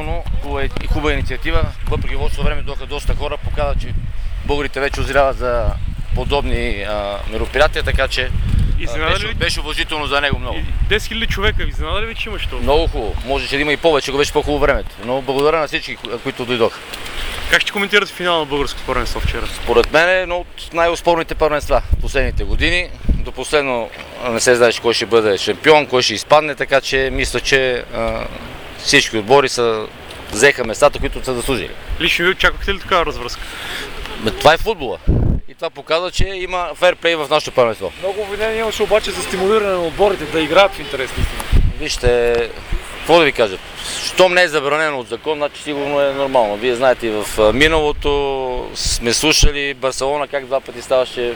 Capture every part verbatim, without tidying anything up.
положително и хубава инициатива. Въпреки лошото време дойдоха доста хора, показва, че българите вече озряват за подобни а, мероприятия, така че а, беше, ли... беше уважително за него много. десет хиляди човека, изненада ли ви, че имаш това? Много хубаво. Можеше да има и повече, ако беше по-хубаво времето. Но благодаря на всички, които дойдоха. Как ще коментирате финала на българското първенство вчера? Според мен е едно от най-успорните първенства в последните години. До последно не се знаеше кой ще бъде шампион, кой ще изпадне, така че мисля, че а, всички отбори са взеха местата, които са заслужили. Лично ви очаквахте ли такава развръзка? Това е футбола. И това показва, че има ферплей в нашото първенство. Много обвинения имаше обаче за стимулиране на отборите да играят в интерес. Вижте, какво да ви кажа, щом не е забранено от закон, значи сигурно е нормално. Вие знаете, в миналото сме слушали Барселона как два пъти ставаше,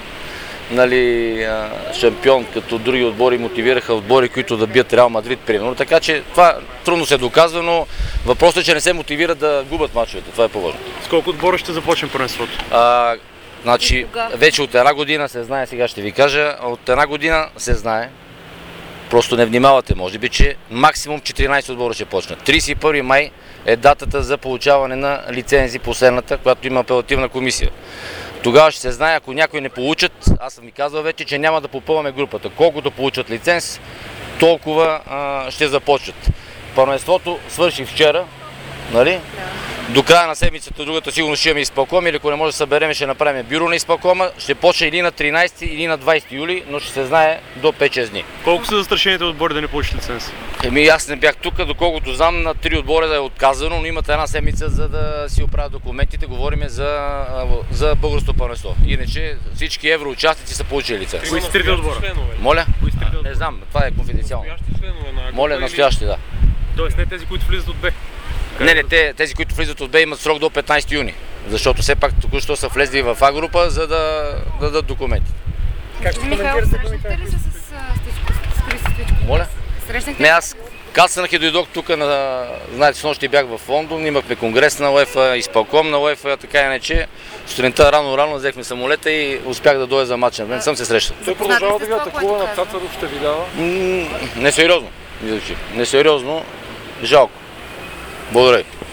нали, шампион, като други отбори мотивираха отбори, които да бият Реал Мадрид, примерно. Така че това трудно се доказва, но въпросът е, че не се мотивират да губят мачовете. Това е по-важно. С колко отбора ще започне първенството? А, значи, вече от една година се знае, сега ще ви кажа, от една година се знае, просто не внимавате, може би, че максимум четиринайсет отбора ще почнат. трийсет и първи май е датата за получаване на лицензи, последната, която има апелативна комисия. Тогава ще се знае, ако някои не получат, аз съм ви казал вече, че няма да попълваме групата. Колкото получат лиценз, толкова а, ще започнат. Първенството свърши вчера, нали? Да. До края на седмицата, другата сигурно ще имаме изпълком, или ако не може да съберем, ще направим бюро на изпълкома. Ще почне или на тринайсети, или на двайсети юли, но ще се знае до пет-шест дни. Колко са застрашените отбори да не получат лиценз? Еми, аз не бях тук, доколкото знам, на три отбора да е отказано, но имате една седмица, за да си оправят документите. Говорим за, за българското първенство. Иначе всички евроучастници са получили лиценз. Кои са трите отбора? Моля? А, не знам, това е конфиденциално. Моля, настоящи, да. Тоест не тези, които влизат от Б? Не, не, те, тези, които влизат от Б, имат срок до петнайсети юни, защото все пак току-що са влезли в А група, за да дадат документи. Как ще коментирате? Срещнахте ли се с Христо Стоичков? Моля? Срещнахте не, аз кацнах и дойдох тук, на... знаете, с нощи бях в Лондон, имахме конгрес на УЕФА, изпълком на УЕФА, така иначе. Сутринта рано-рано взехме самолета и успях да дойда за матча. Не съм се срещал. Той продължава да ви атакува на Цацаров, ще ви дава? Несериозно. Несериозно. Жалко. Благодаря.